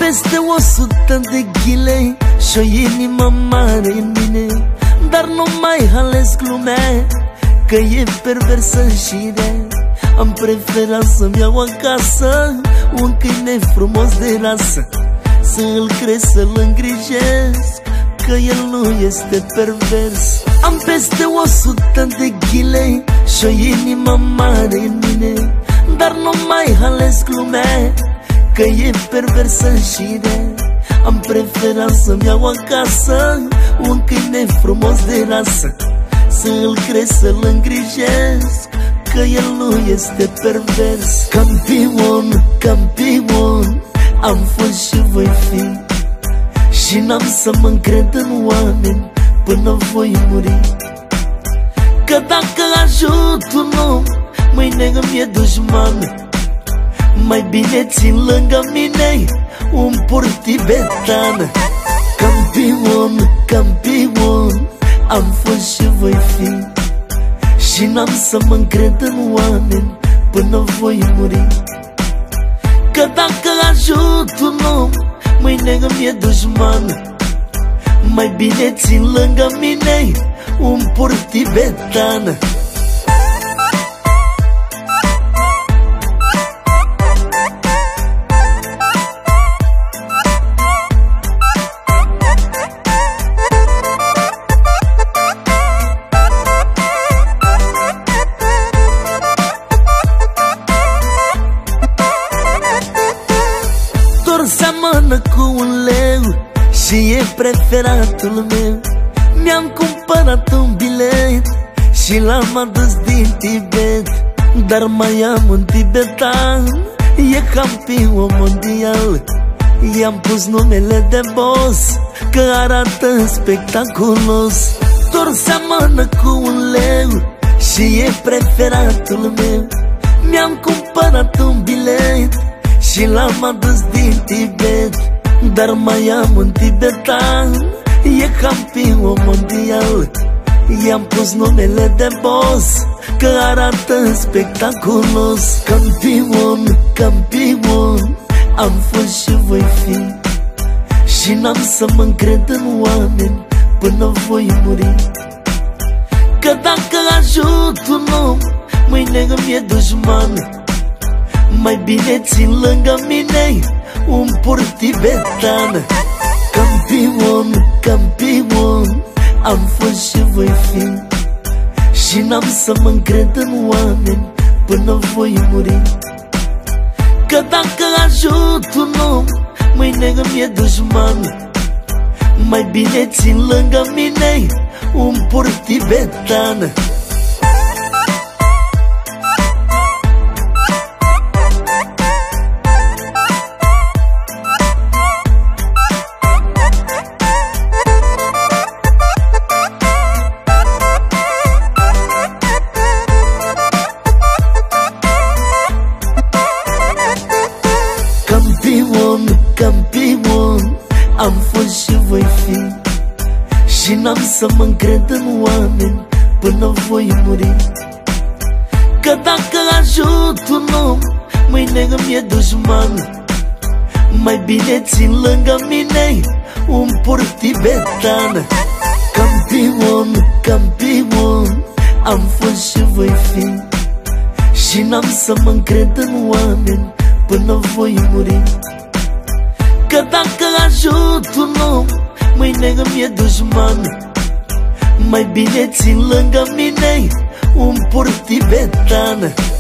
peste 100 de ghile și o inimă mare în mine, dar nu mai ales glumea, că e perversă și rea. Am preferat să-mi iau acasă un câine frumos de rasă, să-l cresc, să-l îngrijesc, că el nu este pervers. Am peste 100 de ghile și o inimă mare în mine, dar nu mai ales glumea, că e perversă și rea. Am preferat să-mi iau acasă un câine frumos de rasă, să-l cresc, să-l îngrijesc, că el nu este pervers. Campion, campion am fost și voi fi, și n-am să mă încred în oameni până voi muri. Că dacă ajut un om, mâine îmi e dușman, mai bine țin lângă mine un pur tibetan. Campion, campion am fost și voi fi, și n-am să mă încred în oameni până voi muri. Că dacă ajut un om, mâine îmi e dușman, mai bine țin lângă mine un pur tibetan. Seamănă cu un leu și e preferatul meu. Mi-am cumpărat un bilet și l-am adus din Tibet, dar mai am un tibetan, e campion mondial. I-am pus numele de boss, că arată spectaculos. Doar seamănă cu un leu și e preferatul meu. Mi-am cumpărat un bilet și l-am adus din Tibet, dar mai am un tibetan, e campion mondial. I-am pus numele de boss, că arată spectaculos. Campion, campion am fost și voi fi, și n-am să mă încred în oameni până voi muri. Că dacă ajut un om, mâine îmi e dușman, mai bine țin lângă mine un pur tibetan. Campion, campion am fost și voi fi, și n-am să mă încred în oameni până voi muri. Că dacă ajut un om, mâine îmi e dușman, mai bine țin lângă mine un pur tibetan. Campion, campion am fost și voi fi, și n-am să mă încred în oameni până voi muri. Că dacă ajut un om, mâine îmi e dușman, mai bine țin lângă mine un pur tibetan. Campion, campion am fost și voi fi, și n-am să mă încred în oameni până voi muri. Că dacă ajut un om, mâine îmi e dușman, mai bine țin lângă mine un pur tibetan.